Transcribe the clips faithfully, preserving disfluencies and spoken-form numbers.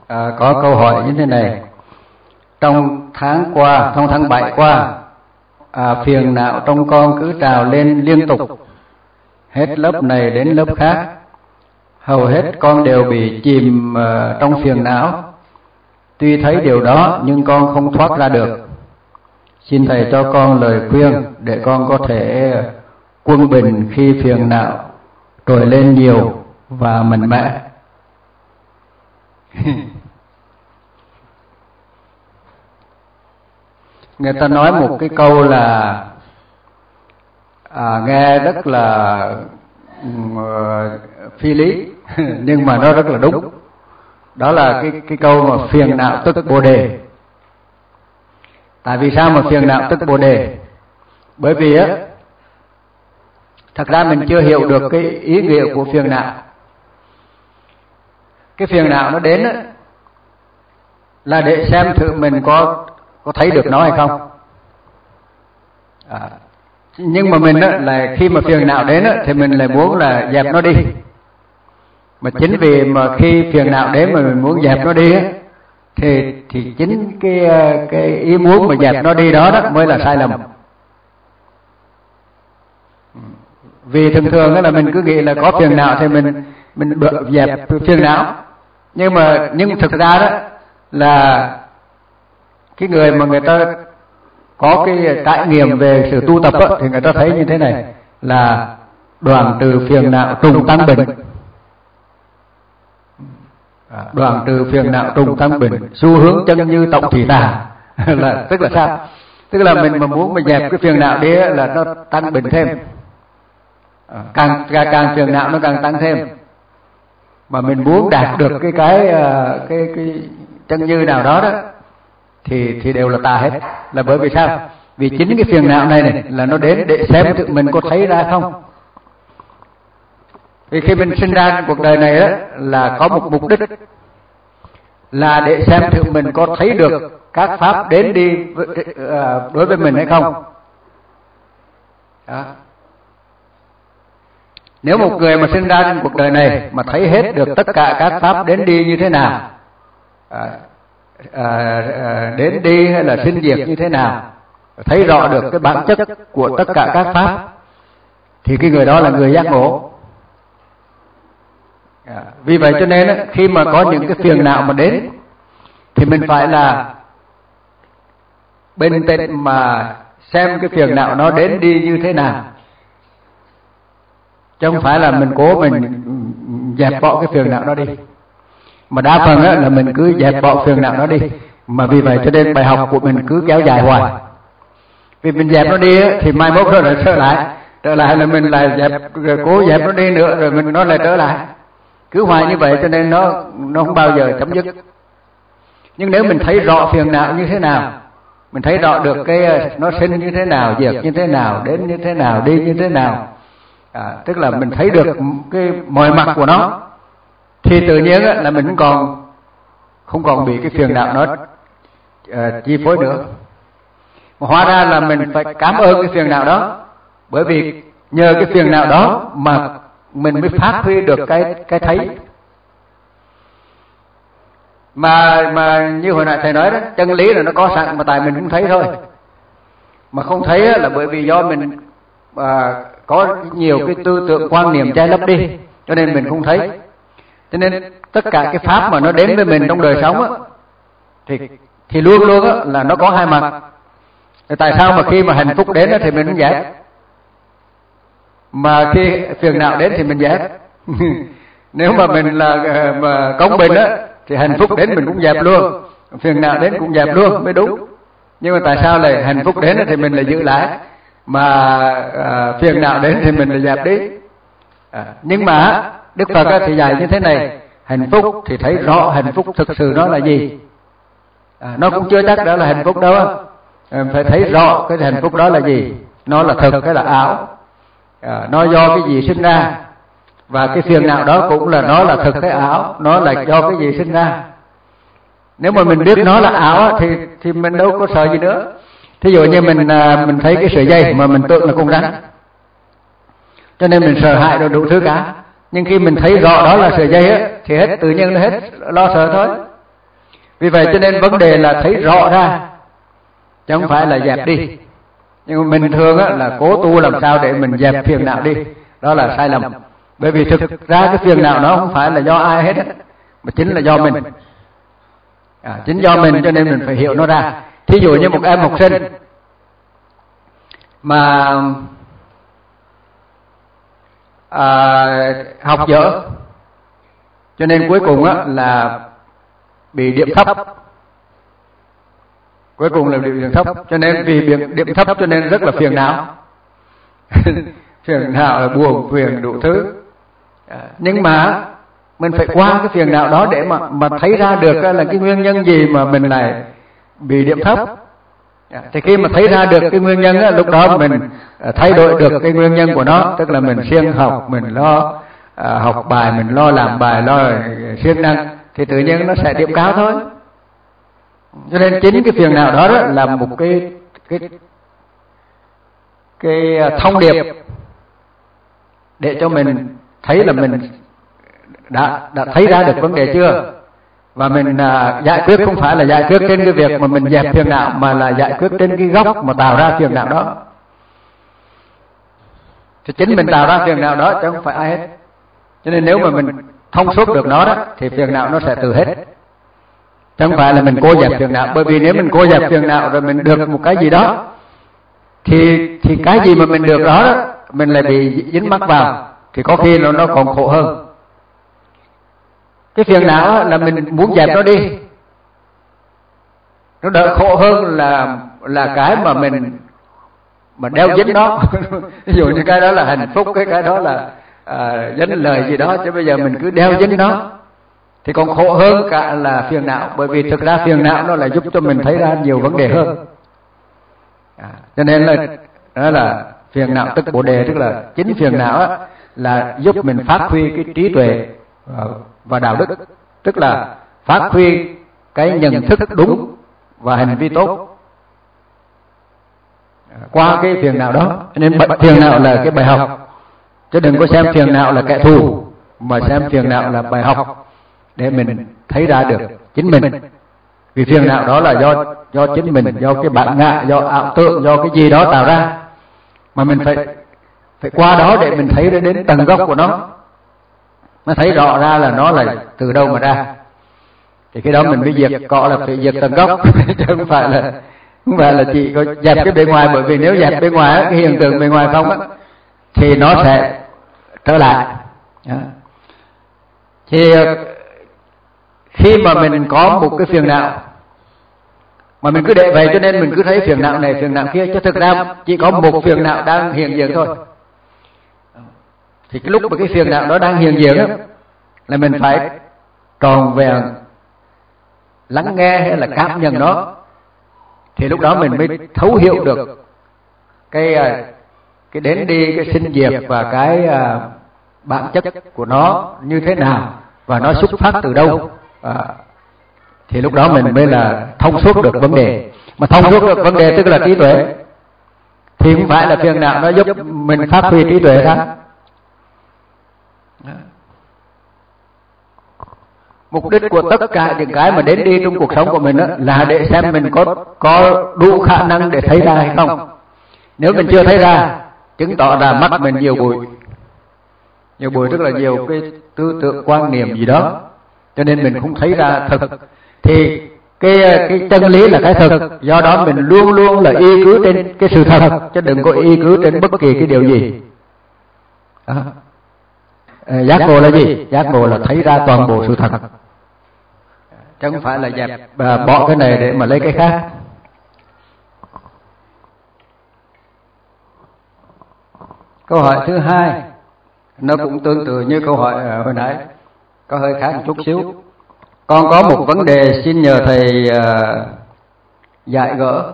À, có câu hỏi như thế này: trong tháng qua, trong tháng bảy qua, à, phiền não trong con cứ trào lên liên tục, hết lớp này đến lớp khác, hầu hết con đều bị chìm uh, trong phiền não. Tuy thấy điều đó nhưng con không thoát ra được. Xin thầy cho con lời khuyên để con có thể quân bình khi phiền não trồi lên nhiều và mạnh mẽ. Người ta nói một cái câu là à, nghe rất là uh, phi lý nhưng mà nó rất là đúng. Đó là cái cái câu mà phiền não tức bồ đề. Tại vì sao mà phiền não tức bồ đề? Bởi vì á, thật ra mình chưa hiểu được cái ý nghĩa của phiền não. Cái phiền não nó đến á, là để xem thử mình có có thấy được nó hay không. À, nhưng mà mình á, là khi mà phiền não đến á, thì mình lại muốn là dẹp nó đi. Mà chính vì mà khi phiền não đến mà mình muốn dẹp nó đi á, thì thì chính cái cái ý muốn mà dẹp nó đi đó đó mới là sai lầm. Vì thường thường đó là mình cứ nghĩ là có phiền não thì mình mình dẹp phiền não, nhưng mà nhưng thực ra đó là cái người mà người ta có cái trải nghiệm về sự tu tập á, thì người ta thấy như thế này là đoạn trừ phiền não trùng tăng bình. Đoạn trừ phiền não trùng tăng bình, xu hướng chân như tổng thủy tà. Là tức là sao? Tức là mình mà muốn mà dẹp cái phiền não đi là nó tăng bình thêm, càng càng, càng phiền não nó càng tăng thêm. Mà mình muốn đạt được cái cái cái cái chân như nào đó đó thì thì đều là tà hết. Là bởi vì sao? Vì chính cái phiền não này này là nó đến để xem tự mình có thấy ra không. Vì khi mình sinh ra cuộc đời này đó là có một mục đích là để xem thử mình có thấy được các pháp đến đi đối với mình hay không. Đó. Nếu một người mà sinh ra trên cuộc đời này mà thấy hết được tất cả các pháp đến đi như thế nào, à, à, à, đến đi hay là sinh diệt như thế nào, thấy rõ được cái bản chất của tất cả các pháp, thì cái người đó là người giác ngộ. À, vì vậy cho nên khi mà có những cái phiền não mà đến thì mình phải là bình tĩnh mà xem cái phiền não nó đến đi như thế nào, chứ không phải là mình cố mình dẹp bỏ cái phiền não đó đi. Mà đa phần á, là mình cứ dẹp bỏ phiền não đó đi, mà vì vậy cho nên bài học của mình cứ kéo dài hoài. Vì mình dẹp nó đi á, thì mai mốt nó lại trở lại, trở lại là mình lại dẹp, rồi cố dẹp nó đi nữa, rồi mình nó lại trở lại, cứ hoài như vậy cho nên nó nó không bao giờ chấm dứt. Nhưng nếu mình thấy rõ phiền não như thế nào, mình thấy rõ được cái nó sinh như thế nào, diệt như thế nào, đến như thế nào, đi như thế nào, à, tức là mình thấy được cái mọi mặt của nó, thì tự nhiên á, là mình không còn không còn bị cái phiền não nó uh, chi phối nữa. Mà hóa ra là mình phải cảm ơn cái phiền não đó, bởi vì nhờ cái phiền não đó mà mình mới phát huy được cái cái thấy. Mà mà như hồi nãy thầy nói đó, chân lý là nó có sẵn mà tại mình không thấy thôi. Mà không thấy là bởi vì do mình à, có nhiều cái tư tưởng quan niệm che lấp đi, cho nên mình không thấy. Cho nên tất cả cái pháp mà nó đến với mình trong đời sống á, thì thì luôn luôn á, là nó có hai mặt. Tại sao mà khi mà hạnh phúc đến á, thì mình không dẹp, mà khi phiền não đến thì mình dẹp? Nếu mà mình là mà công bình á, thì hạnh phúc đến mình cũng dẹp luôn, phiền não đến cũng dẹp luôn mới đúng. Nhưng mà tại sao lại hạnh phúc đến thì mình lại giữ lại, mà à, phiền não đến thì mình lại dẹp đi? À, nhưng mà Đức Phật thì dạy như thế này: hạnh phúc thì thấy rõ hạnh phúc thực sự nó là gì. À, nó cũng chưa chắc đó là hạnh phúc đâu, à, phải thấy rõ cái hạnh phúc đó là gì, nó là thực cái là ảo, à, nó do cái gì sinh ra, và cái phiền não đó cũng là nó là thực cái ảo, nó là do cái gì sinh ra. Nếu mà mình biết nó là ảo thì thì mình đâu có sợ gì nữa. Thí dụ như mình mình thấy cái sợi dây mà mình tưởng là con rắn, cho nên mình sợ hãi rồi đủ thứ cả. Nhưng khi mình thấy rõ đó là sợi dây á, thì hết tự nhiên là hết lo sợ thôi. Vì vậy cho nên vấn đề là thấy rõ ra, chứ không phải là dẹp đi. Nhưng mà mình thường á, là cố tu làm sao để mình dẹp phiền não đi, đó là sai lầm. Bởi vì thực ra cái phiền não nó không phải là do ai hết, mà chính là do mình. À, chính do mình, cho nên mình phải hiểu nó ra. Thí dụ như một em học sinh mà à, học dở, cho nên cuối cùng á, là bị điểm thấp. Cuối cùng là bị điểm thấp, cho nên vì điểm, điểm thấp cho nên rất là phiền não. Phiền não là buồn, phiền đủ thứ. À, nhưng mà mình phải qua cái phiền não đó để mà mà thấy ra được là cái nguyên nhân gì mà mình lại bị điểm thấp. À, thì khi mà thấy ra được cái nguyên nhân á, lúc đó mình thay đổi được cái nguyên nhân của nó, tức là mình siêng học, mình lo à, học bài, mình lo làm bài, lo siêng năng, thì tự nhiên nó sẽ điểm cao thôi. Cho nên chính cái phiền não đó, đó là một cái cái cái thông điệp để cho mình thấy là mình đã đã thấy ra được vấn đề chưa, và mình à, giải quyết không phải là giải quyết trên cái việc mà mình dẹp phiền não, mà là giải quyết trên cái gốc mà tạo ra phiền não đó. Thì chính mình tạo ra phiền não đó chứ không phải ai hết. Cho nên nếu mà mình thông suốt được nó đó, thì phiền não nó sẽ từ hết. Chứ không phải là mình cô dẹp phiền não. Bởi vì nếu mình cô dẹp phiền não rồi mình được một cái gì đó, thì thì cái gì mà mình được đó, đó mình lại bị dính mắc vào, thì có khi nó nó còn khổ hơn. Cái phiền não là mình muốn dẹp nó đi, nó đỡ khổ hơn là là cái mà mình mà đeo dính nó. Ví dụ như cái đó là hạnh phúc, cái cái đó là à, dính lời gì đó, chứ bây giờ mình cứ đeo dính nó thì còn khổ hơn cả là phiền não. Bởi vì thực ra phiền não nó là giúp cho mình thấy ra nhiều vấn đề hơn. À, cho nên là đó là phiền não tức bồ đề, tức là chính phiền não á, là giúp mình phát huy cái trí tuệ và đạo đức, tức là phát huy cái nhận thức đúng và hành vi tốt qua cái phiền não đó. Cho nên phiền não là cái bài học, chứ đừng có xem phiền não là kẻ thù, mà xem phiền não là bài học để mình thấy ra được chính mình. Vì phiền não đó là do do chính mình, do cái bản ngã, do ảo tưởng, do cái gì đó tạo ra, mà mình phải phải qua đó để mình thấy đến tầng gốc của nó, nó thấy rõ ra là nó là từ đâu mà ra. Thì cái đó mình mới diệt cỏ là phải diệt tầng gốc, chứ không phải là không phải là chỉ có dẹp cái bề ngoài. Bởi vì nếu dẹp bề ngoài cái hiện tượng bề ngoài không á, thì nó sẽ trở lại. Thì khi mà mình có một cái phiền não mà mình cứ để vậy, cho nên mình cứ thấy phiền não này phiền não kia, chứ thực ra chỉ có một phiền não đang hiện diện thôi. Thì cái lúc mà cái phiền não đó đang hiện diện á, là mình phải tròn vẹn lắng nghe hay là cảm nhận nó, thì lúc đó mình mới thấu hiểu được cái cái đến đi, cái sinh diệt và cái bản chất của nó như thế nào, và nó xuất phát từ đâu. À, thì lúc đó mình mới là thông suốt được vấn đề. Mà thông suốt được vấn đề tức là trí tuệ, thì không phải là phiền não nó giúp mình phát huy trí tuệ đó. Mục đích của tất cả những cái mà đến đi trong cuộc sống của mình đó, là để xem mình có có đủ khả năng để thấy ra hay không. Nếu mình chưa thấy ra, chứng tỏ là mắt mình nhiều bụi. Nhiều bụi tức là nhiều cái tư tưởng quan niệm gì đó, cho nên mình không thấy ra thực. Thì cái cái chân lý là cái thực, do đó mình luôn luôn là y cứ trên cái sự thật, chứ đừng có y cứ trên bất kỳ cái điều gì. À, giác ngộ là gì? Giác ngộ là thấy ra toàn bộ sự thật, chứ không phải là dẹp à, bỏ cái này để mà lấy cái khác. Câu hỏi thứ hai nó cũng tương tự như câu hỏi hồi nãy, có hơi khác một chút xíu. Con có một vấn đề xin nhờ thầy uh, giải gỡ.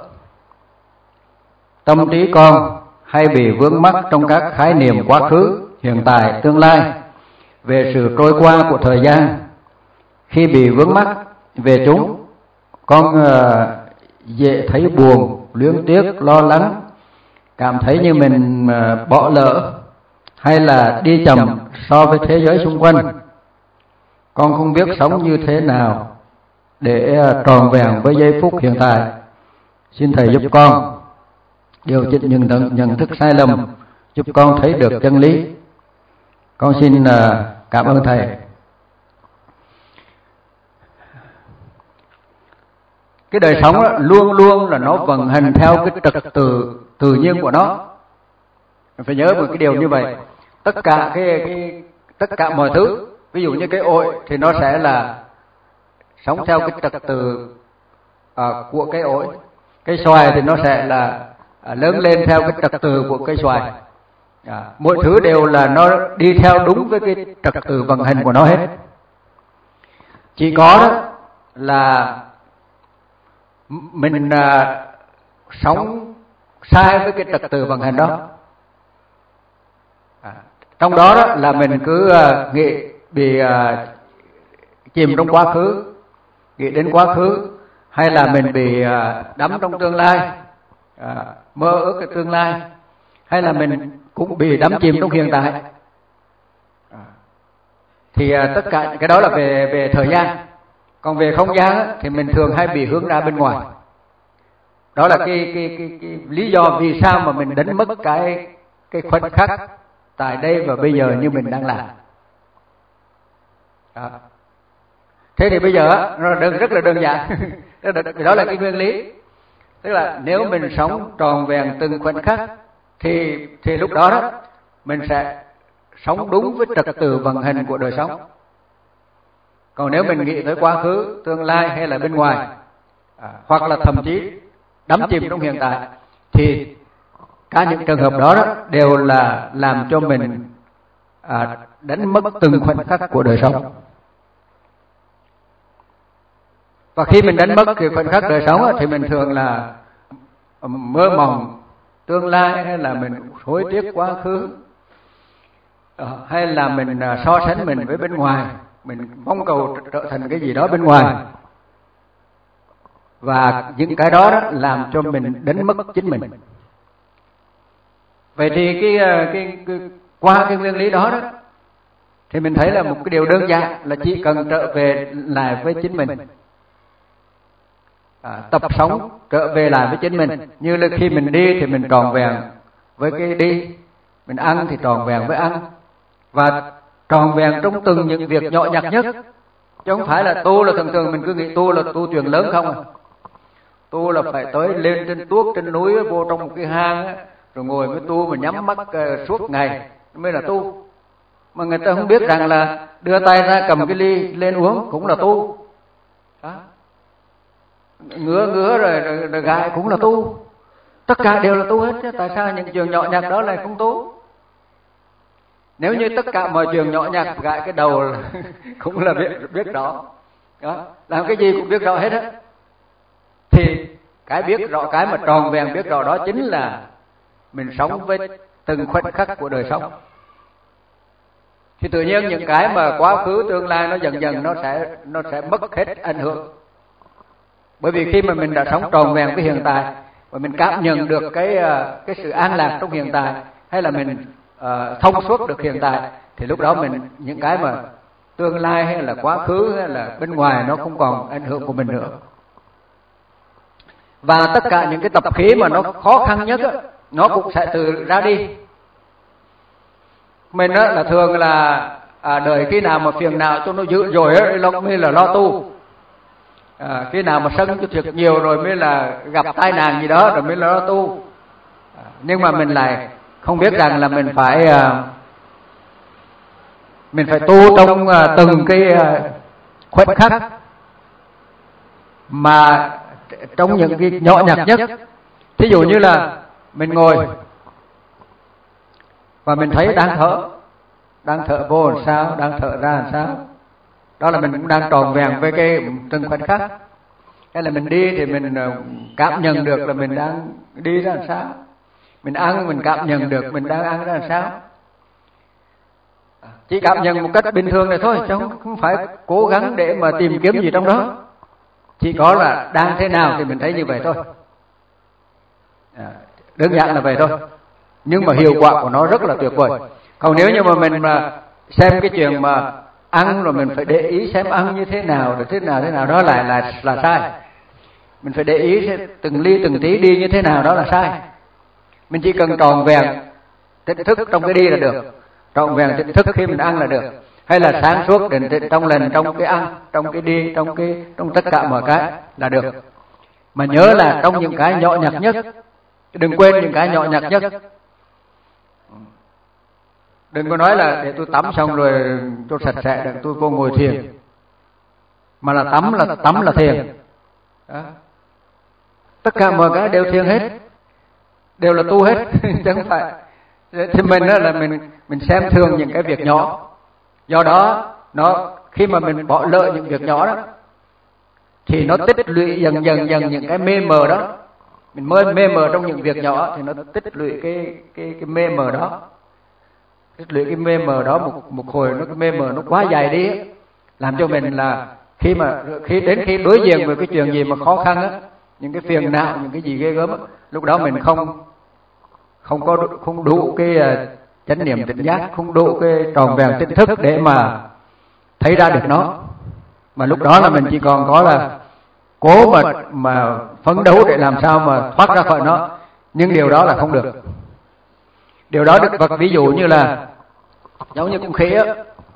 Tâm trí con hay bị vướng mắc trong các khái niệm quá khứ, hiện tại, tương lai về sự trôi qua của thời gian. Khi bị vướng mắc về chúng, con uh, dễ thấy buồn, luyến tiếc, lo lắng, cảm thấy như mình uh, bỏ lỡ hay là đi chậm so với thế giới xung quanh. Con không biết sống như thế nào để tròn vẹn với giây phút hiện tại. Xin Thầy giúp con điều chỉnh nhận thức, nhận thức sai lầm, giúp con thấy được chân lý. Con xin cảm ơn Thầy. Cái đời sống đó, luôn luôn là nó vận hành theo cái trật tự tự nhiên của nó. Mình phải nhớ một cái điều như vậy. Tất cả cái, cái tất cả mọi thứ, ví dụ như cái ổi thì nó sẽ là sống theo cái trật tự à, của cái ổi. Cái xoài thì nó sẽ là à, lớn lên theo cái trật tự của cây xoài. À, mỗi thứ đều là nó đi theo đúng với cái trật tự vận hành của nó hết. Chỉ có đó là mình à, sống sai với cái trật tự vận hành đó. À, trong đó, đó là mình cứ uh, nghĩ bị uh, chìm trong quá khứ, nghĩ đến quá khứ, hay là mình bị uh, đắm trong tương lai, uh, mơ ước cái tương lai, hay là mình cũng bị đắm chìm trong hiện tại. À, thì uh, tất cả cái đó là về về thời gian. Còn về không gian á, thì mình thường hay bị hướng ra bên ngoài. Đó là cái cái cái, cái lý do vì sao mà mình đánh mất cái cái khoảnh khắc tại đây và bây giờ như mình đang làm. Đó. Thế thì bây giờ á, nó rất là đơn giản. Đó là cái nguyên lý. Tức là nếu mình sống tròn vẹn từng khoảnh khắc thì thì lúc đó, đó mình sẽ sống đúng với trật tự vận hành của đời sống. Còn nếu mình nghĩ tới quá khứ, tương lai hay là bên ngoài, à, hoặc là thậm chí đắm chìm trong hiện tại, thì cả những trường hợp đó, đó đều là làm cho mình à, đánh mất từng khoảnh khắc của đời sống. Và khi mình đánh mất cái khoảnh khắc đời sống thì mình thường là mơ mộng tương lai, hay là mình hối tiếc quá khứ, hay là mình so sánh mình với bên ngoài, mình mong cầu trở thành cái gì đó bên ngoài. Và những cái đó, đó làm cho mình đánh mất chính mình. Vậy thì cái, cái, cái qua cái nguyên lý đó đó thì mình thấy là một cái điều đơn giản là chỉ cần trở về lại với chính mình, à, tập sống trở về lại với chính mình. Như là khi mình đi thì mình tròn vẹn với cái đi, mình ăn thì tròn vẹn với ăn, và tròn vẹn trong từng những việc nhỏ nhặt nhất. Chứ không phải là tu là thường thường mình cứ nghĩ tu là tu chuyện lớn không à. Tu là phải tới lên trên tuốt trên núi, vô trong một cái hang á, rồi ngồi mới tu, mà nhắm mắt uh, suốt ngày mới là tu. Mà người ta không biết rằng là đưa tay ra cầm cái ly lên uống cũng là tu. Đó. Ngứa ngứa rồi, rồi, rồi gãi cũng là tu. Tất cả đều là tu hết chứ. Tại sao những chuyện nhỏ nhặt đó lại không tu? Nếu như tất cả mọi chuyện nhỏ nhặt gãi cái đầu là cũng là biết biết rõ. Đó. Làm cái gì cũng biết rõ hết á. Thì cái biết rõ, cái mà tròn vẹn biết rõ đó chính là mình sống với từng khoảnh khắc của đời sống. Thì tự nhiên những cái mà quá khứ tương lai nó dần dần nó sẽ nó sẽ mất hết ảnh hưởng. Bởi vì khi mà mình đã sống tròn vẹn với hiện tại, và mình cảm nhận được cái cái sự an lạc trong hiện tại, hay là mình uh, thông suốt được hiện tại, thì lúc đó mình những cái mà tương lai hay là quá khứ hay là bên ngoài nó không còn ảnh hưởng của mình nữa. Và tất cả những cái tập khí mà nó khó khăn nhất á, nó cũng sẽ từ ra đi. Mình á là thường là à, đợi khi nào mà phiền não cho nó dữ rồi á lúc mới là lo tu. À, khi nào mà sân cho thiệt nhiều rồi mới là gặp tai nạn gì đó rồi mới là lo tu. À, nhưng mà mình lại không biết rằng là mình phải à, mình phải tu trong à, từng cái à, khoảnh khắc, mà trong những cái nhỏ nhặt nhất. Thí dụ như là mình ngồi và mình thấy đang thở, đang thở vô làm sao, đang thở ra làm sao, đó là mình cũng đang tròn vẹn với cái từng khoảnh khắc. Hay là mình đi thì mình cảm nhận được là mình đang đi ra làm sao, mình ăn mình cảm nhận được mình đang ăn ra làm sao. Chỉ cảm nhận một cách bình thường này thôi, chứ không, không phải cố gắng để mà tìm kiếm gì trong đó. Chỉ có là đang thế nào thì mình thấy như vậy thôi. À, đơn giản là vậy thôi. Nhưng mà hiệu quả của nó rất là tuyệt vời. Còn nếu như mà mình mà xem cái chuyện mà ăn rồi mình phải để ý xem ăn như thế nào, rồi thế nào thế nào đó là là là sai. Mình phải để ý từng ly từng tí đi như thế nào đó là sai. Mình chỉ cần tròn vẹn tỉnh thức trong cái đi là được, tròn vẹn tỉnh thức khi mình ăn là được, hay là sáng suốt đến trong lần trong cái ăn, trong cái đi, trong cái trong tất cả mọi cái là được. Mà nhớ là trong những cái nhỏ nhặt nhất, đừng quên những cái nhỏ nhặt nhất. Đừng có nói là để tôi tắm xong rồi tôi sạch sẽ để tôi vô ngồi thiền, mà là tắm là tắm là thiền. Đó. Tất cả mọi cái đều thiền hết, đều là tu hết, chứ không phải. Thì mình đó là mình mình xem thường những cái việc nhỏ. Do đó nó khi mà mình bỏ lỡ những việc nhỏ đó thì nó tích lũy dần dần dần những cái mê mờ đó. Mình mới mê mờ trong những việc nhỏ thì nó tích lũy cái cái cái mê mờ đó. Tích lũy cái mê mờ đó một một hồi nó cái mê mờ nó quá dài đi, làm cho mình là khi mà khi đến khi đối diện với cái chuyện gì mà khó khăn á, những cái phiền não, những cái gì ghê gớm á, lúc đó mình không không có không đủ cái uh, chánh niệm tỉnh giác, không đủ cái tròn vẹn tỉnh thức để mà thấy ra được nó. Mà lúc đó là mình chỉ còn có là cố mà mà phấn đấu để làm sao mà thoát ra khỏi nó, nhưng điều đó là không được. Điều đó Đức Phật ví dụ như là giống như con khỉ á,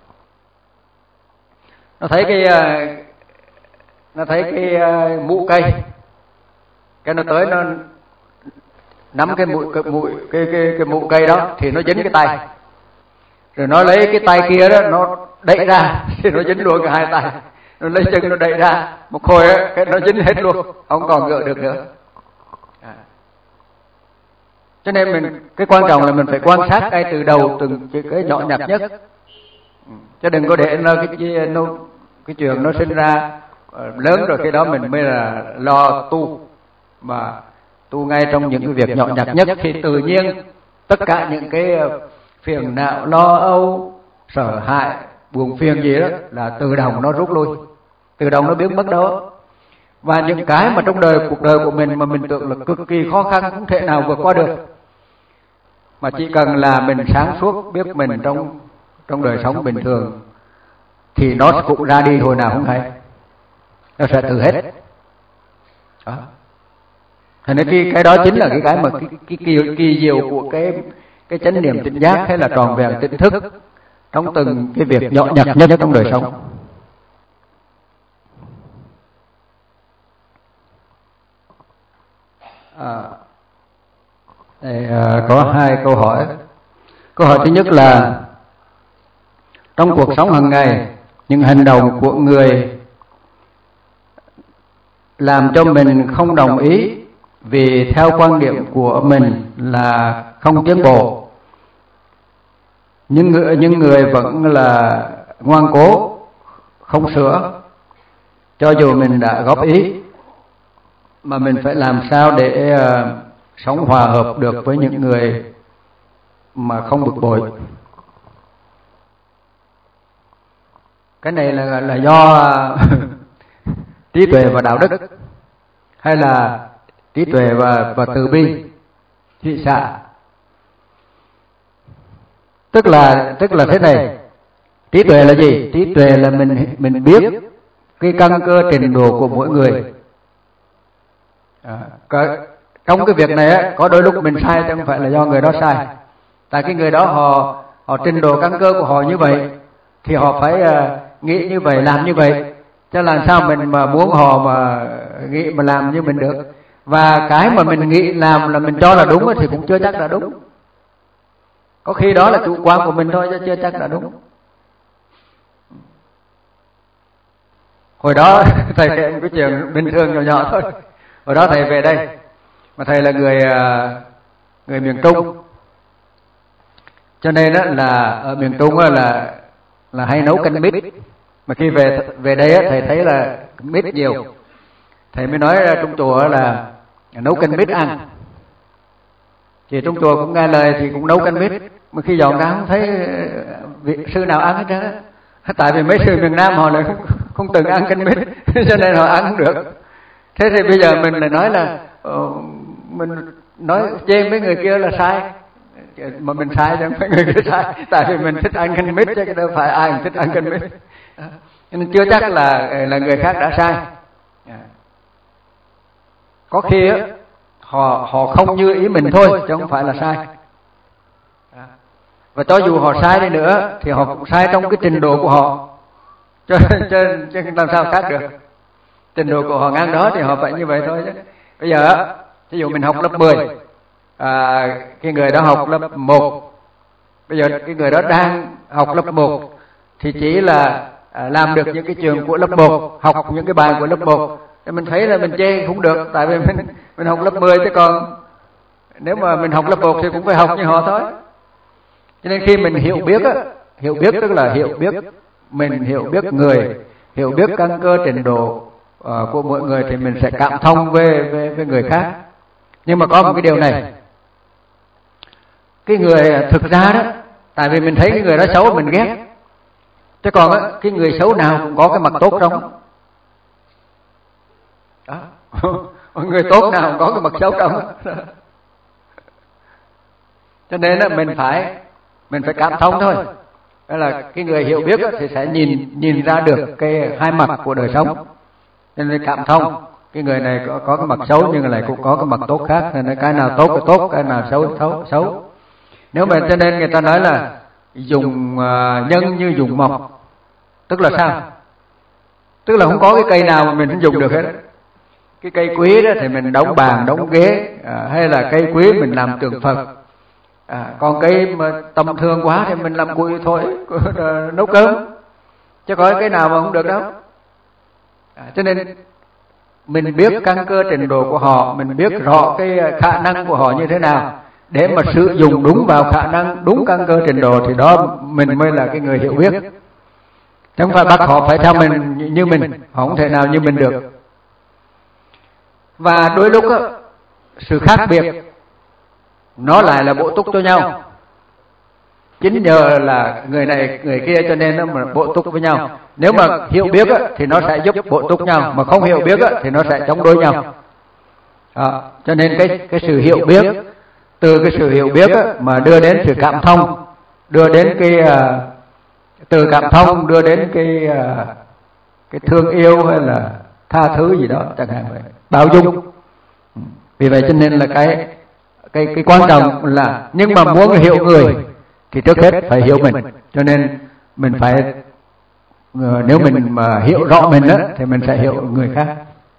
nó thấy cái nó thấy cái mũ cây, cái nó tới nó nắm cái mũi cái mũi cái cái cái mũ cây đó thì nó dính cái tay, rồi nó lấy cái tay kia đó nó đẩy ra thì nó dính luôn cả hai tay, nó lấy chân nó đẩy ra một hồi á cái nó dính hết luôn, không còn gỡ được nữa. À. Cho nên mình cái quan trọng là mình phải quan sát ngay từ đầu từng cái nhỏ nhặt nhất, chứ đừng có để nó cái cái, nó, cái chuyện nó sinh ra lớn rồi cái đó mình mới là lo tu, mà tu ngay trong những cái việc nhỏ nhặt nhất thì tự nhiên tất cả những cái phiền não, lo âu, sợ hãi, buồn phiền gì đó là tự động nó rút lui, tự động nó biến mất đó. Và những cái mà trong đời cuộc đời của mình mà mình tưởng là cực kỳ khó khăn không thể nào vượt qua được, mà chỉ cần là mình sáng suốt biết mình trong trong đời sống bình thường thì nó cũng ra đi hồi nào không hay, nó sẽ tự hết. Đó. Thành nên cái cái đó chính là cái cái mà cái cái kỳ, kỳ diệu của cái cái chánh niệm tỉnh giác hay là tròn vẹn tỉnh thức trong từng cái việc nhỏ nhặt nhất trong đời sống. À, đây, à, có hai câu hỏi. Câu hỏi thứ nhất là trong cuộc sống hàng ngày, những hành động của người làm cho mình không đồng ý vì theo quan điểm của mình là không tiến bộ, nhưng người, nhưng người vẫn là ngoan cố không sửa cho dù mình đã góp ý, mà mình phải làm sao để uh, sống hòa hợp được với những người mà không bực bội. Cái này là là do trí tuệ và đạo đức, hay là trí tuệ và và từ bi, thị xạ. Tức là tức là thế này, trí tuệ là gì? Trí tuệ là mình mình biết cái căn cơ trình độ của mỗi người. À, cái, trong cái việc này á, có đôi lúc mình sai chứ không phải là do người đó sai. Tại cái người đó họ họ trình độ căn cơ của họ như vậy thì họ phải uh, nghĩ như vậy, làm như vậy. Chứ làm sao mình mà muốn họ mà nghĩ mà làm như mình được. Và cái mà mình nghĩ làm là mình cho là đúng thì cũng chưa chắc là đúng. Có khi đó là chủ quan của mình thôi chứ chưa chắc là đúng. Hồi đó thầy kể một cái chuyện bình thường nhỏ nhỏ thôi. Hồi đó thầy về đây, mà thầy là người người miền Trung, cho nên đó là ở miền Trung là là hay nấu canh mít. Mà khi về về đây thầy thấy là mít nhiều, thầy mới nói trong chùa là nấu canh mít ăn. Thì trong chùa cũng nghe lời thì cũng nấu canh mít, mà khi dọn ra không thấy vị sư nào ăn hết trơn. Tại vì mấy sư miền Nam họ lại không, không từng ăn canh mít, cho nên họ ăn không được. Thế thì bây giờ mình lại nói là uh, mình nói chê mấy người kia là sai, mà mình sai chứ không phải người kia sai. Tại vì mình thích ăn canh mít chứ đâu phải ai cũng thích ăn canh mít. Cho nên chưa chắc là là người khác đã sai. Có khi á họ họ không như ý mình thôi chứ không phải là sai. Và cho dù họ sai đi nữa thì họ cũng sai trong cái trình độ của họ, cho nên làm sao khác được. Trình độ của họ ngang đó thì họ phải như vậy thôi chứ. Bây giờ ví dụ mình học lớp mười, à, cái người đó học lớp một, bây giờ cái người đó đang học lớp một thì chỉ là à, làm được những cái trường của lớp một, học những cái bài của lớp một, thì mình thấy là mình chê không được, tại vì mình mình học lớp mười, chứ còn nếu mà mình học lớp một thì cũng phải học như họ thôi. Cho nên khi mình hiểu biết á, hiểu biết tức là hiểu biết mình, hiểu biết người, hiểu biết căn cơ trình độ uh, của mỗi người thì mình sẽ cảm thông với, với với người khác. Nhưng mà có một cái điều này, cái người thực ra đó, tại vì mình thấy cái người đó xấu mình ghét, chứ còn á cái người xấu nào cũng có cái mặt tốt trong đó. Người tốt nào cũng có cái mặt xấu trong. Cho nên là mình phải mình phải cảm thông thôi. Đó là cái người hiểu biết thì sẽ nhìn nhìn ra được cái hai mặt của đời sống, nên cảm thông. Cái người này có có cái mặt xấu nhưng lại cũng có cái mặt tốt khác, nên cái nào tốt cái tốt, cái nào xấu xấu xấu. Nếu mà cho nên người ta nói là dùng uh, nhân như dùng mộc, tức là sao? Tức là không có cái cây nào mà mình không dùng được hết. Cái cây quý đó thì mình đóng bàn đóng ghế, à, hay là cây quý mình làm tượng Phật. À, còn cây mà tầm thường quá thì mình làm củi thôi, nấu cơm, chứ có cái nào mà không được đâu. À, cho nên mình biết căn cơ trình độ của họ, mình biết rõ cái khả năng của họ như thế nào để mà sử dụng đúng vào khả năng, đúng căn cơ trình độ, thì đó mình mới là cái người hiểu biết. Chứ không phải bắt họ phải theo mình như mình, họ không thể nào như mình được. Và đôi lúc á, sự khác biệt nó lại là bổ túc cho nhau. Chính nhờ là người này người kia cho nên nó mà bổ túc với nhau. Nếu mà hiểu biết á, thì nó sẽ giúp bổ túc nhau, mà không hiểu biết á, thì nó sẽ chống đối nhau. À, cho nên cái cái sự hiểu biết, từ cái sự hiểu biết á, mà đưa đến sự cảm thông, đưa đến cái uh, từ cảm thông đưa đến cái uh, cái thương yêu hay là tha thứ gì đó chẳng hạn vậy, bao dung. Vì vậy cho nên là cái cái cái quan trọng là, nhưng mà muốn hiểu người thì trước hết phải hiểu mình. Cho nên mình phải uh, nếu mình mà hiểu rõ mình á, thì mình sẽ hiểu người khác.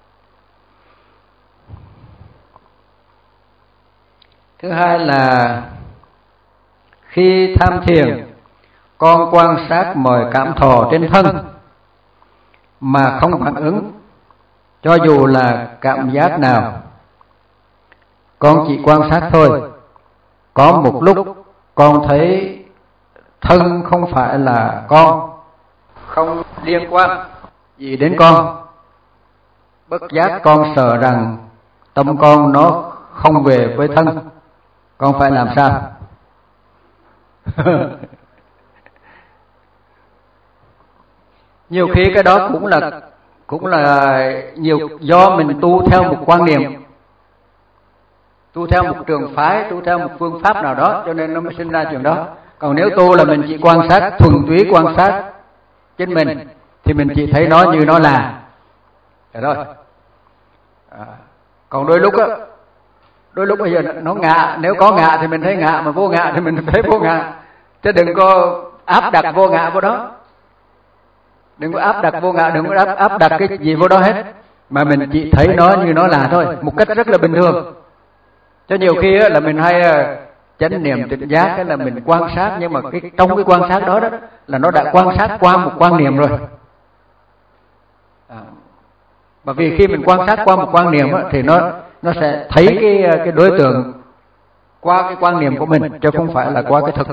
Thứ hai là khi tham thiền, con quan sát mọi cảm thọ trên thân mà không phản ứng, cho dù là cảm giác nào, con chỉ quan sát thôi. Có một lúc con thấy thân không phải là con, không liên quan gì đến con. Bất giác con sợ rằng tâm con nó không về với thân, con phải làm sao? Nhiều khi cái đó cũng là cũng là nhiều do mình tu theo một quan niệm, tu theo một trường phái, tu theo một phương pháp nào đó, cho nên nó mới sinh ra chuyện đó. Còn nếu tu là mình chỉ quan sát, thuần túy quan sát chính mình, thì mình chỉ thấy nó như nó là được rồi. À, còn đôi lúc á, đôi lúc bây giờ nó ngạ, nếu có ngạ thì mình thấy ngạ, mà vô ngạ thì mình thấy vô ngạ, chứ đừng có áp đặt vô ngạ vô đó. Đừng có áp đặt vô ngã, đừng có áp, áp đặt cái gì vô đó hết, mà mình chỉ thấy nó như nó là thôi, một cách rất là bình thường. Cho nhiều khi á, là mình hay chánh niệm tỉnh giác, cái là mình quan sát, nhưng mà cái trong cái quan sát đó đó là nó đã quan sát qua một quan niệm rồi. À, bởi vì khi mình quan sát qua một quan niệm á, thì nó nó sẽ thấy cái cái đối tượng qua cái quan niệm của mình, chứ không phải là qua cái thực.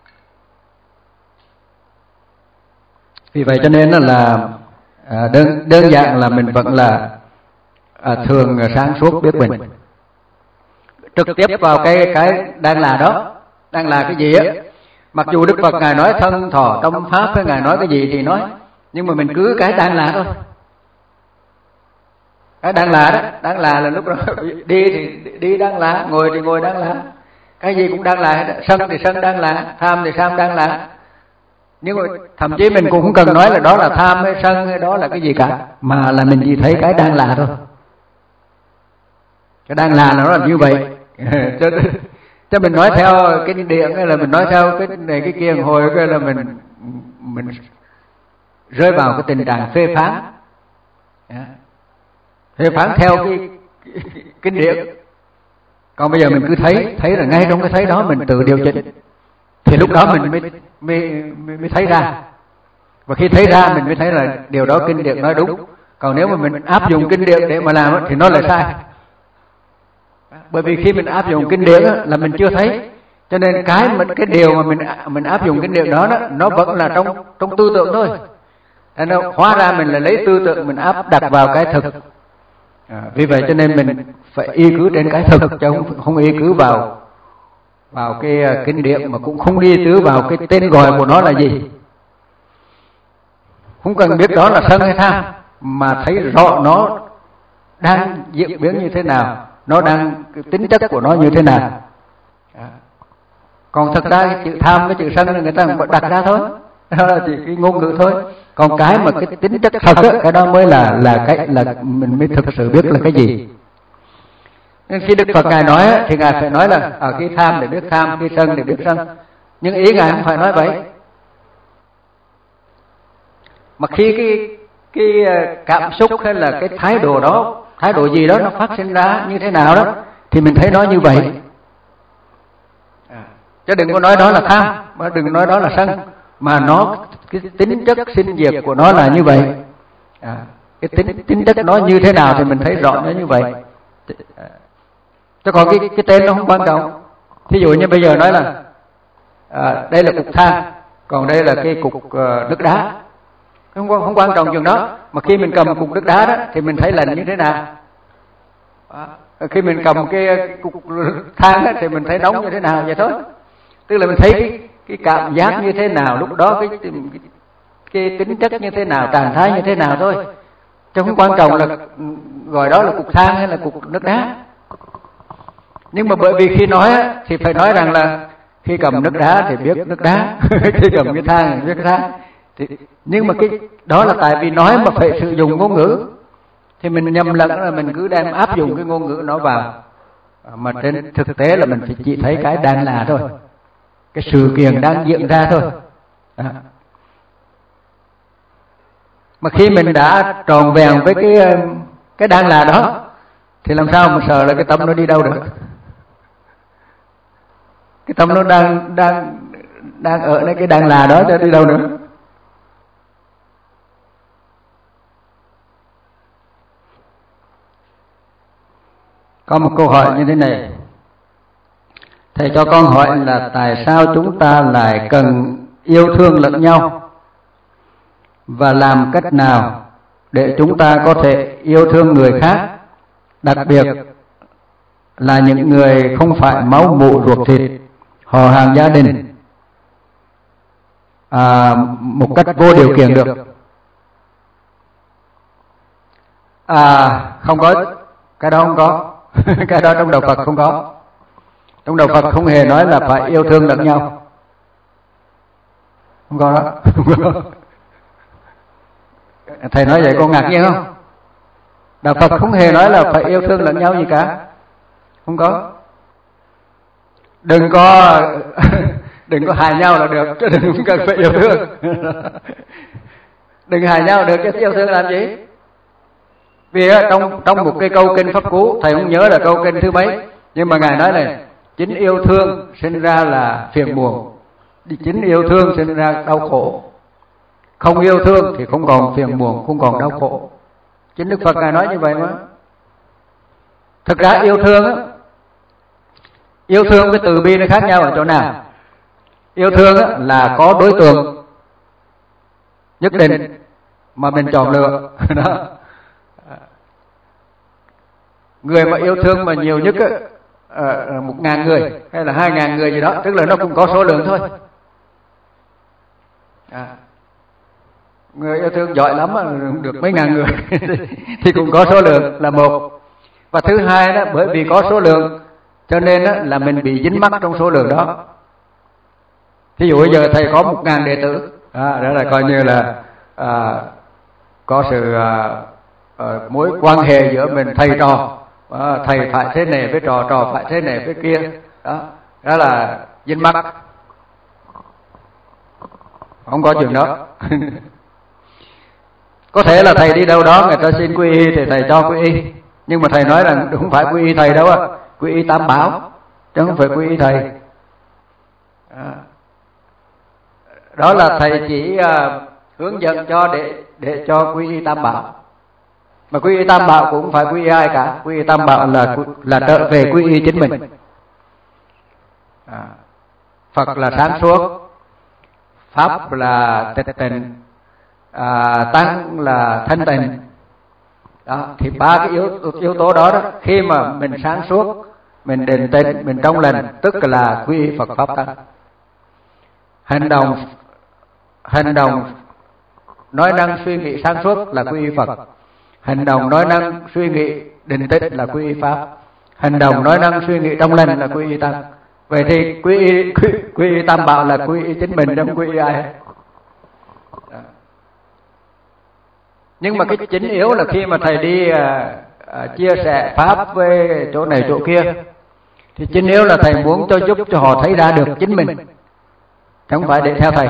Vì vậy cho nên là à, đơn đơn giản là mình vẫn là à, thường sáng suốt biết mình, trực tiếp vào cái cái đang là đó, đang là cái gì á. Mặc dù Đức Phật ngài nói thân thọ tâm pháp, với ngài nói cái gì thì nói, nhưng mà mình cứ cái đang là thôi. Cái đang là đó, đang là là lúc đó đi thì đi đang là, ngồi thì ngồi đang là, cái gì cũng đang là, sân thì sân đang là, tham thì tham đang là. Nhưng mà thậm chí mình cũng không cần nói là đó là tham hay sân hay đó là cái gì cả, mà là mình chỉ thấy cái đang là thôi. Cái đang là nó là như vậy. cho, cho mình nói theo kinh điển hay là mình nói theo cái này cái kia hồi cái là mình mình rơi vào cái tình trạng phê phán, phê phán theo cái kinh điển. Còn bây giờ mình cứ thấy thấy là ngay trong cái thấy đó mình tự điều chỉnh, thì lúc đó mình mới mới mới, mới thấy ra. Và khi thấy ra mình mới thấy là điều đó kinh điển nói đúng. Còn nếu mà mình áp dụng kinh điển để mà làm thì nó lại sai. Bởi vì khi mình áp dụng kinh điển là mình chưa thấy, cho nên cái cái điều mà mình mình áp dụng kinh điển đó, đó nó vẫn là trong trong tư tưởng thôi. Nên nó hóa ra mình là lấy tư tưởng mình áp đặt vào cái thực. À, vì vậy cho nên mình phải y cứ trên cái thực, chứ không, không y cứ vào vào cái uh, kinh điển, mà cũng không đi cứ vào cái tên gọi của nó là gì. Không cần biết đó là sân hay tham, mà thấy rõ nó đang diễn biến như thế nào, nó đang cái tính chất của nó như thế nào. À. Còn thật ra cái chữ tham với chữ sân là người ta đặt ra thôi, đó là chỉ cái ngôn ngữ thôi. Còn cái mà cái tính chất thật á, cái đó mới là là cái là mình mới thực sự biết là cái gì. Nên khi Đức Phật ngài nói á, thì ngài phải nói là ở khi tham để biết tham, khi sân để biết sân. Nhưng ý ngài không phải nói vậy. Mà khi cái cái cảm xúc hay là cái thái độ đó, thái độ gì đó nó phát sinh ra như thế nào đó, thì mình thấy nó như vậy. À, chứ đừng có nói đó là tham, mà đừng nói đó là sân, mà nó cái tính chất sinh diệt của nó là như vậy. À, cái tính tính chất nó như thế nào thì mình thấy rõ nó như vậy. Chứ còn cái cái tên nó không quan trọng. Thí dụ như bây giờ nói là à, đây là cục than, còn đây là cái cục uh, nước đá, không không quan trọng chuyện đó. Mà khi mình cầm cục nước đá đó thì mình thấy lạnh như thế nào. À, khi mình cầm cái, cái cục than đó, thì mình thấy nóng như thế nào vậy thôi. Tức là mình thấy cái, cái cảm giác như thế nào lúc đó, cái, cái, cái tính chất như thế nào, trạng thái như thế nào thôi. Chứ không quan trọng là gọi đó là cục than hay là cục nước đá. Nhưng mà bởi vì khi nói thì phải nói rằng là khi cầm nước đá thì biết nước đá, khi cầm cái than thì biết cái than. Thì, nhưng mà cái đó là tại vì nói mà phải sử dụng ngôn ngữ, thì mình nhầm lẫn là mình cứ đem áp dụng cái ngôn ngữ nó vào, mà trên thực tế là mình phải chỉ thấy cái đang là thôi, cái sự kiện đang diễn ra thôi. À. Mà khi mình đã tròn vẹn với cái cái đang là đó, thì làm sao mà sợ là cái tâm nó đi đâu được. Cái tâm nó đang đang đang ở đây cái đang là đó, cho đi đâu nữa. Có một câu hỏi như thế này: thầy cho con hỏi là tại sao chúng ta lại cần yêu thương lẫn nhau, và làm cách nào để chúng ta có thể yêu thương người khác, đặc biệt là những người không phải máu mủ ruột thịt, họ hàng gia đình, à, một cách vô điều kiện được. À, không có, cái đó không có. Cái đó trong đạo Phật không có. Trong đạo Phật không hề nói là phải yêu thương lẫn nhau. Không có đó. Thầy nói vậy con ngạc nhiên không? Đạo Phật không hề nói là phải yêu thương lẫn nhau gì cả. Không có. Đừng có đừng có hại nhau là được, chứ đừng cần phải yêu thương. Đừng hại nhau được, chứ yêu thương làm gì? Vì trong trong một cái câu kinh Pháp Cú, thầy không nhớ là câu kinh thứ mấy, nhưng mà ngài nói này: chính yêu thương sinh ra là phiền muộn, chính yêu thương sinh ra đau khổ. Không yêu thương thì không còn phiền muộn, không còn đau khổ. Chính Đức Phật ngài nói như vậy mà. Thực ra yêu thương á, yêu thương với từ bi nó khác nhau ở chỗ nào? Yêu thương á, là có đối tượng nhất định mà mình chọn lựa. Đó. Người mà yêu thương mà nhiều nhất á, à, một ngàn người hay là hai ngàn người gì đó, tức là nó cũng có số lượng thôi. À, người yêu thương giỏi lắm mà được mấy ngàn người thì cũng có số lượng là một. Và thứ hai đó, bởi vì có số lượng cho nên đó, là mình bị dính mắc trong số lượng đó. Ví dụ bây giờ thầy có một ngàn đệ tử, Đó, đó là coi như là à, có sự à, à, mối quan hệ giữa mình thầy trò, à, thầy phải thế này với trò, trò phải thế này với kia. Đó, đó là dính mắc. Không có chuyện đó. Có thể là thầy đi đâu đó người ta xin quy y thì thầy cho quy y, nhưng mà thầy nói rằng không phải quy y thầy đâu á, quy y Tam Bảo chứ không phải quy y thầy. À, đó là thầy chỉ uh, hướng dẫn cho để để cho quy y Tam Bảo. Mà quy y Tam Bảo cũng không phải quy y ai cả, quy y Tam Bảo là là trở về quy y chính mình. À, Phật là sáng suốt, Pháp là tịch tịnh, à, Tăng là thanh tịnh. Đó, thì ba cái yếu yếu tố đó, đó khi mà mình sáng suốt, mình định tĩnh, mình trong lành, tức là quy y Phật Pháp Tăng. Hành động hành động nói năng suy nghĩ sáng suốt là quy y Phật. Hành động nói năng suy nghĩ định tĩnh là quy y Pháp. Hành động nói năng suy nghĩ trong lành là quy y Tăng. Vậy thì quy y, quy, quy y Tam Bảo là quy y chính mình, không quy y ai hết. Nhưng mà cái chính yếu là khi mà thầy đi à, à, chia sẻ Pháp với chỗ này chỗ kia, thì chính yếu là thầy muốn cho giúp cho họ thấy ra được chính mình, không phải để theo thầy,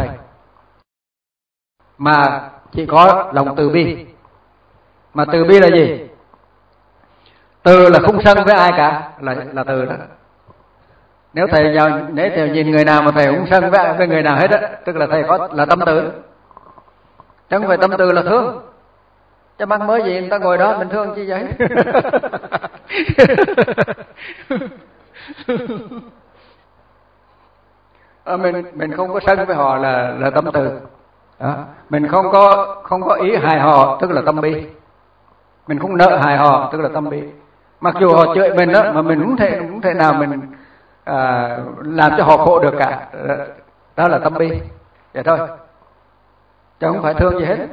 mà chỉ có lòng từ bi. Mà từ bi là gì? Từ là không sân với ai cả, là là từ đó. Nếu thầy vào, nếu thầy nhìn người nào mà thầy không sân với, với người nào hết á, tức là thầy có là tâm từ. Chứ không phải tâm từ là thương. Chứ mắc mới gì người ta ngồi đó mình thương chi vậy? à, mình mình không có sân với họ là là tâm từ. Đó. Mình không có không có ý hại họ, tức là tâm bi. Mình không nợ hại họ, tức là tâm bi. Mặc dù họ chửi mình đó, mà mình cũng thể cũng thể nào mình à, làm cho họ khổ được cả. Đó là tâm bi. Vậy thôi. Chứ không phải thương gì hết.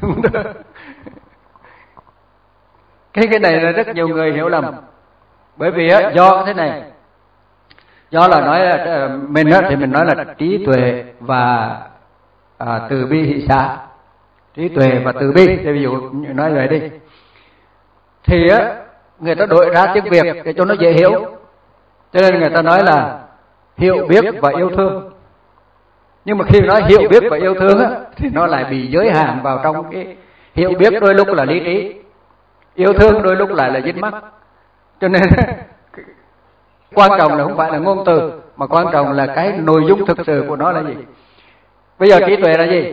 cái cái này là rất nhiều người hiểu lầm. Bởi vì á, do thế này, do là nói là mình á, thì mình nói là trí tuệ và à, từ bi hỷ xả. Trí tuệ và từ bi, thì ví dụ nói vậy đi, thì á người ta đổi ra tiếng Việt để cho nó dễ hiểu, cho nên người ta nói là hiểu biết và yêu thương. Nhưng mà khi nói hiểu biết và yêu thương á, thì nó lại bị giới hạn vào trong cái hiểu biết, đôi lúc là lý trí, yêu thương đôi lúc lại là dính mắc. Cho nên quan trọng là không phải là ngôn từ, mà quan trọng là cái nội dung thực sự của nó là gì. Bây giờ trí tuệ là gì?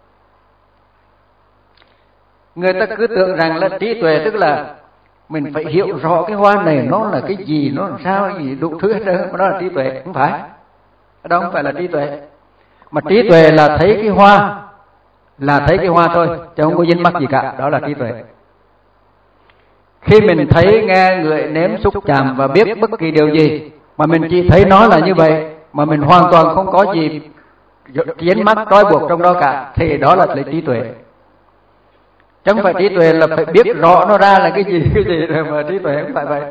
Người ta cứ tưởng rằng là trí tuệ tức là mình phải hiểu rõ cái hoa này nó là cái gì, nó làm sao, cái gì đủ thứ hết trơn, mà đó là trí tuệ. Không phải, đó không phải là trí tuệ. Mà trí tuệ là thấy cái hoa, là thấy cái hoa thôi, chứ không có dính mắc gì cả, đó là trí tuệ. Khi mình thấy, nghe, ngửi, nếm, xúc chạm và biết bất kỳ điều gì, mà mình chỉ thấy nó là như vậy, mà mình hoàn toàn không có gì dính mắc trói buộc trong đó cả, thì đó là trí tuệ. Chứ không phải trí tuệ là phải biết rõ nó ra là cái gì, cái gì rồi, mà trí tuệ không phải vậy.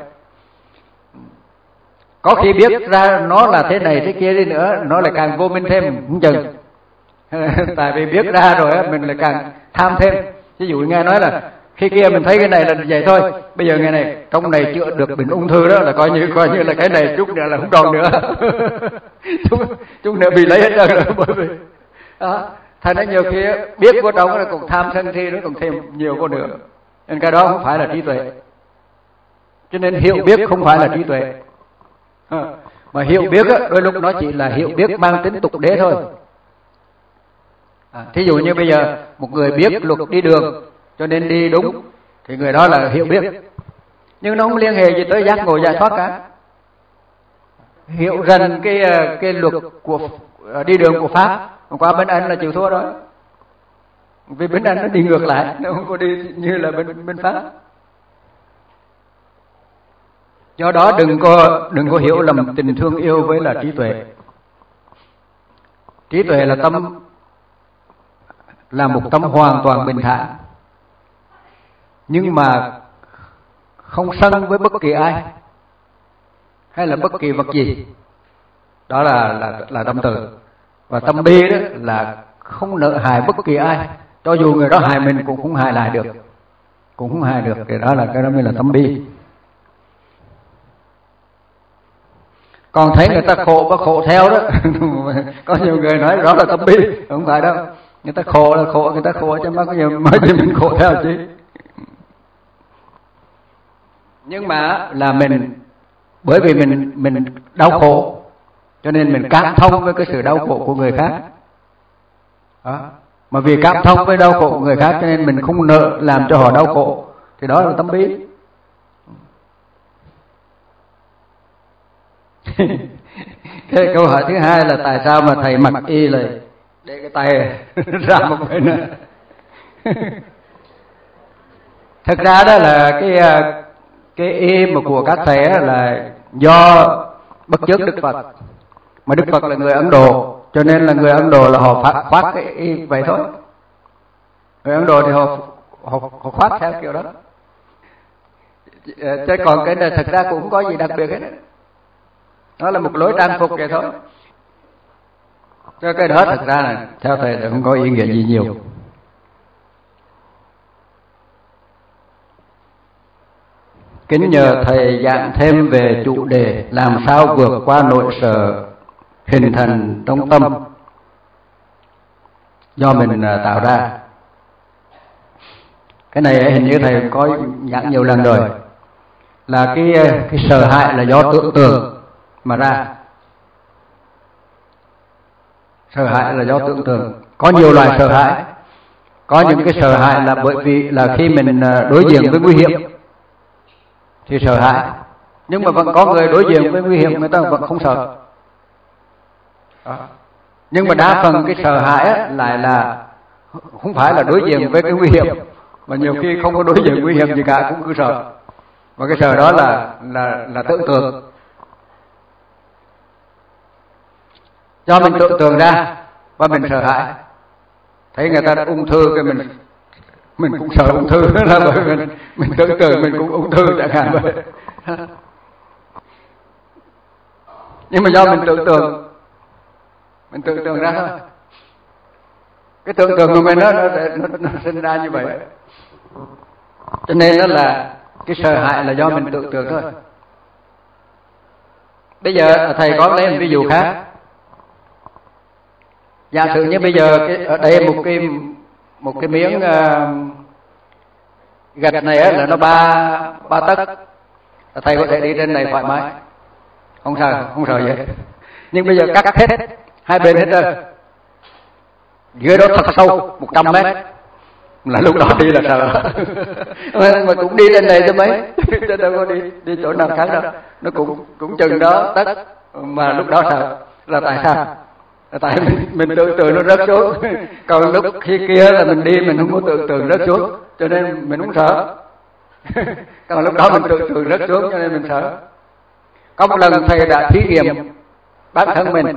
Có khi biết ra nó là thế này thế kia đi nữa, nó lại càng vô minh thêm, không chừng. Tại vì biết ra rồi mình lại càng tham thêm. Ví dụ nghe nói là khi kia mình thấy cái này là vậy thôi, bây giờ ngày này trong này chữa được bệnh ung thư đó, là coi như coi như là cái này chút nữa là không còn nữa. chút, chút nữa bị lấy hết trơn rồi. Bởi vì đó, thành ra nhiều khi biết của trong nó còn tham sân si, nó còn thêm nhiều con nữa. Nên cái đó không phải là trí tuệ. Cho nên hiểu biết không phải là trí tuệ. À, mà hiểu biết á, đôi lúc nó chỉ là hiểu biết mang tính tục đế thôi. À, thí dụ như bây giờ một người biết luật đi đường cho nên đi đúng, thì người đó là hiểu biết, nhưng nó không liên hệ gì tới giác ngộ giải thoát cả. Hiểu rằng cái cái luật của đi đường của Pháp, qua bên Anh là chịu thua đó, vì bên Anh nó đi ngược lại, nó không có đi như là bên bên Pháp. Do đó đừng có đừng có hiểu lầm tình thương yêu với là trí tuệ. Trí tuệ là tâm, là một tâm hoàn toàn bình thản, nhưng mà không sân với bất kỳ ai hay là bất kỳ vật gì. Đó là là là tâm từ. Và tâm bi đó là không nợ hại bất kỳ ai, cho dù người đó hại mình cũng không hại lại được, cũng không hại được. Cái đó là cái đó mới là tâm bi. Còn thấy người ta khổ có khổ theo đó có nhiều người nói đó là tâm bi, không phải đâu. Người ta khổ là khổ, người ta khổ chứ mà có nhiều mới gì mình khổ theo chứ. Nhưng mà là mình, bởi vì mình mình đau khổ cho nên mình cảm thông với cái sự đau khổ của người khác đó. Mà vì cảm thông với đau khổ của người khác cho nên mình không nợ làm cho họ đau khổ, thì đó là tâm bi. Cái câu hỏi thứ hai là tại sao mà thầy mặc y lại để cái tay ra một bên nữa. Thực ra đó là cái cái y mà của các thầy là do bắt chước Đức Phật, mà Đức Phật là người Ấn Độ, cho nên là người Ấn Độ là họ phát khoác cái y vậy thôi. Người Ấn Độ thì họ họ, họ khoác theo kiểu đó. Chứ còn cái này thực ra cũng không có gì đặc biệt hết. Nó là một lối trang phục vậy thôi. Cho cái đó thực ra là theo thầy là không có ý nghĩa gì nhiều. Kính nhờ thầy giảng thêm về chủ đề làm sao vượt qua nỗi sợ hình thành trong tâm do mình tạo ra. Cái này hình như thầy có giảng nhiều lần rồi, là cái cái sợ hãi là do tưởng tượng mà ra. Sợ hãi là do tưởng tượng. Có nhiều loại sợ hãi. Có những cái sợ hãi là bởi vì là khi mình đối diện với nguy hiểm thì sợ hãi. Nhưng mà vẫn có người đối diện với nguy hiểm người ta vẫn không sợ. Đó. Nhưng mà đa phần cái sợ hãi lại là không phải là đối diện với cái nguy hiểm, mà nhiều khi không có đối diện nguy hiểm gì cả cũng cứ sợ. Và cái sợ đó là là là tưởng tượng. Do mình tưởng tượng ra và mình sợ hãi. Thấy người ta ung thư cái mình mình cũng sợ ung thư là bởi mình mình tưởng tượng mình cũng ung thư chẳng hạn vậy. Nhưng mà do mình tưởng tượng, mình tưởng tượng ra thôi. Cái tưởng tượng của mình nó nó, nó, nó sinh ra như vậy. Cho nên đó là cái sợ hãi là do mình tưởng tượng thôi. Bây giờ thầy có lấy một ví dụ khác. Giả sử như bây giờ cái, ở đây một cái một cái miếng uh, gạch này là nó ba ba tấc, thầy có thể đi trên này thoải mái, không sợ không sợ gì. Nhưng bây giờ cắt hết hai bên hết rồi, dưới đó thật sâu một trăm mét, là lúc đó đi là sợ. Mà cũng đi lên này chứ mấy, chứ đâu có đi đi chỗ nào khác đâu, nó cũng cũng chừng đó tất, mà lúc đó sợ là tại sao? Là tại mình mình tưởng tượng nó rớt xuống, còn lúc khi kia là mình đi mình không có tưởng tượng rớt xuống, cho nên mình không sợ. Còn lúc đó mình tưởng tượng rớt xuống cho nên mình sợ. Có một lần thầy đã thí nghiệm bản thân mình,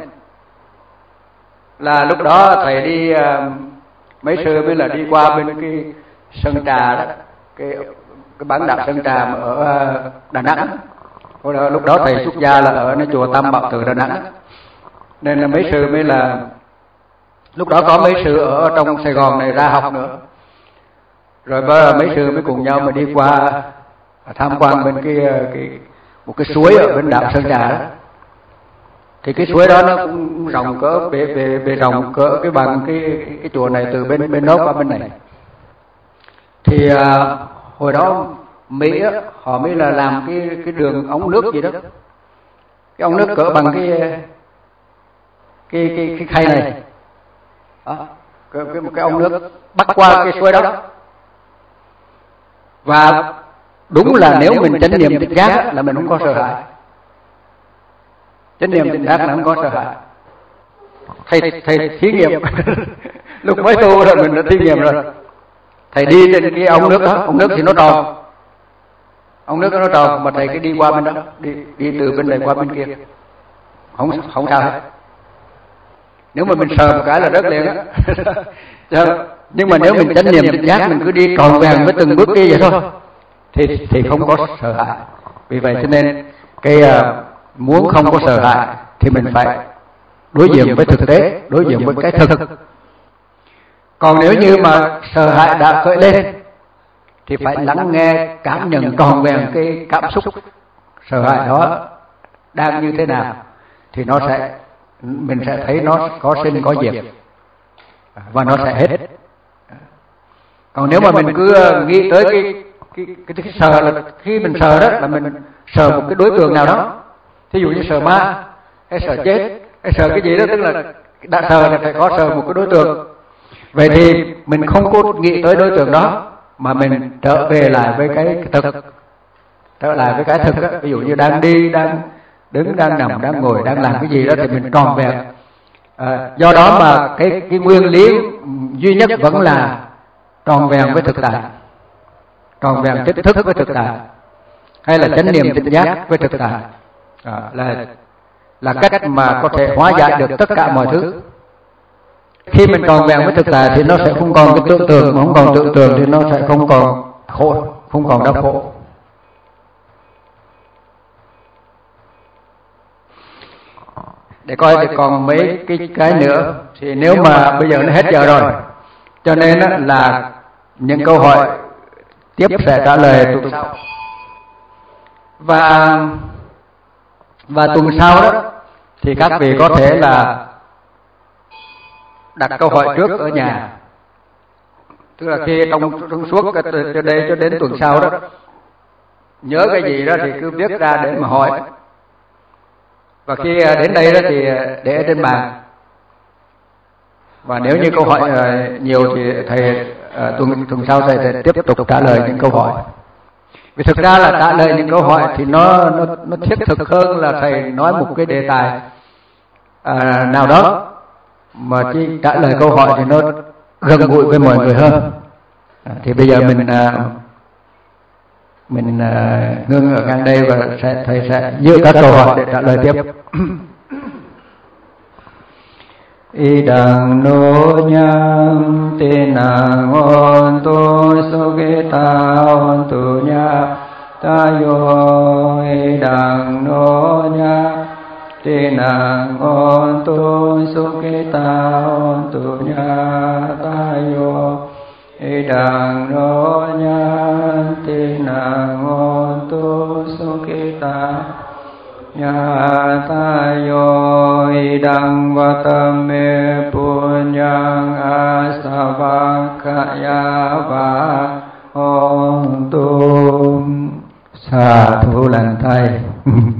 là lúc đó thầy đi uh, mấy xưa mới là đi qua bên cái Sơn Trà đó, cái cái bán đảo Sơn Trà ở uh, Đà Nẵng. Lúc đó thầy xuất gia là ở nơi chùa Tam Bảo Tự Đà Nẵng, nên là mấy sư mới là lúc đó có mấy sư ở trong Sài Gòn này ra học nữa, rồi mấy sư mới cùng nhau mà đi qua tham quan bên cái, cái một cái suối ở bên đảo Sơn Trà đó. Thì cái suối đó nó cũng rộng cỡ bề bề bề rộng cỡ cái bằng cái cái, cái chùa này từ bên bên đó qua bên này. Thì à, hồi đó Mỹ á, họ mới là làm cái cái đường ống nước gì đó, cái ống nước cỡ bằng cái cái cái cái khay này đó, cái, cái một cái ống nước bắt qua cái suối đó. Và đúng là nếu mình chánh niệm tỉnh giác là mình không có sợ hãi, chánh niệm tỉnh giác là không có sợ hãi. Thầy thầy thí nghiệm lúc mới tu rồi mình đã thí nghiệm rồi. Thầy đi trên cái ống nước đó, ống nước thì nó tròn, ống nước nó tròn, mà thầy cứ đi qua bên đó, đi đi từ bên này qua bên kia, không không sao hết. Nếu mà mình sờ một cái là rớt liền á. Nhưng mà nếu mình chánh niệm tỉnh giác, mình cứ đi tròn vẹn với từng bước đi vậy thôi, thì thì không có sợ hãi. Vì vậy cho nên cái uh, muốn không có sợ hãi thì mình phải đối diện với thực tế, đối diện với cái thực. Còn nếu như mà sợ hãi đã khởi lên thì phải lắng nghe, cảm nhận trọn vẹn cái cảm xúc sợ hãi đó đang như thế nào, thì nó sẽ mình sẽ thấy nó có sinh có diệt và nó sẽ hết. Còn nếu mà mình cứ nghĩ tới cái cái cái, cái sợ là khi mình sợ đó là mình sợ một cái đối tượng nào đó, thí dụ như sợ ma hay sợ chết hay sợ cái gì đó, tức là đã sợ là phải có sợ một cái đối tượng. Vậy thì mình không có nghĩ tới đối tượng đó mà mình trở về lại với cái thực, trở lại với cái thực đó. Ví dụ như đang đi, đang đứng, đang nằm, đang ngồi, đang làm cái gì đó thì mình tròn vẹn. À, do đó mà cái cái nguyên lý duy nhất vẫn là tròn vẹn với thực tại, tròn vẹn chính thức với thực tại, hay là chánh niệm tỉnh giác với thực tại, à, là là cách mà có thể hóa giải được tất cả mọi thứ. Khi mình tròn vẹn với thực tại thì nó sẽ không còn cái tưởng tượng, mà không còn tưởng tượng thì nó sẽ không còn khổ, không còn đau khổ. Để coi thì còn mấy cái cái nữa, thì nếu mà bây giờ nó hết giờ rồi, cho nên là những câu hỏi tiếp sẽ trả lời tuần sau. Và và tuần sau đó thì các vị có thể là đặt câu hỏi trước ở nhà, tức là khi trong trong suốt từ đây cho đến tuần sau đó nhớ cái gì đó thì cứ viết ra để mà hỏi. Và khi đến đây đó thì để trên bàn. Và nếu như câu hỏi nhiều thì thầy tuần tuần sau thầy, thầy tiếp tục trả lời những câu hỏi. Vì thực ra là trả lời những câu hỏi thì nó nó nó thiết thực hơn là thầy nói một cái đề tài à, nào đó, mà chỉ trả lời câu hỏi thì nó gần gũi với mọi người hơn. À, thì bây giờ mình à, mình à, ngưng ở ngang đây và sẽ, thầy sẽ giữ các câu hỏi để trả lời tiếp. Idang no nyam tina ngon tu sukita ontu nya tayo. Idang no nyam tina ngon tu sukita ontu nya tayo. Idang no nyam tina ngon tu sukita Nyatayo idang vatame punyang asavakaya va hong tum. Sa thú lành thay.